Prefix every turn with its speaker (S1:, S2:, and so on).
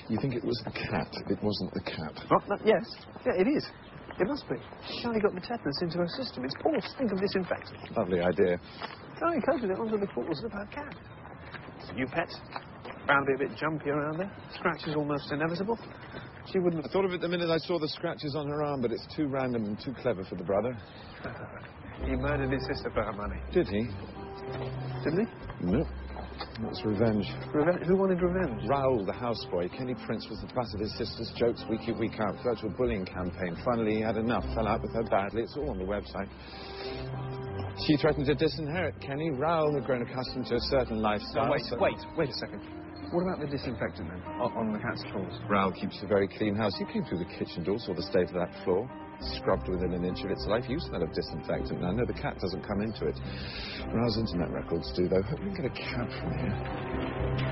S1: You think it was the cat? It wasn't the cat.
S2: What? Yes. Yeah, it is. It must be. Charlie got the tetanus into her system. It's poor stink of disinfectant.
S1: Lovely idea.
S2: Charlie coated it onto the claws of her cat. It's a new pet. Bound to be a bit jumpy around there. Scratches almost inevitable. She wouldn't
S1: I thought of it the minute I saw the scratches on her arm, but it's too random and too clever for the brother.
S2: He murdered his sister for her money.
S1: Did he?
S2: Didn't he?
S1: No. It was revenge.
S2: Revenge? Who wanted revenge?
S1: Raoul, the houseboy. Kenny Prince was the butt of his sister's jokes week in, week out. Virtual bullying campaign. Finally, he had enough. Fell out with her badly. It's all on the website. She threatened to disinherit Kenny. Raoul had grown accustomed to a certain lifestyle.
S2: No, wait a second. What about the disinfectant, then, on the cat's claws?
S1: Raoul keeps a very clean house. You came through the kitchen door, saw the state of that floor. Scrubbed within an inch of its life. You smell of disinfectant. Now, no, the cat doesn't come into it. Raoul's internet records do, though. Hope we can get a cab from here.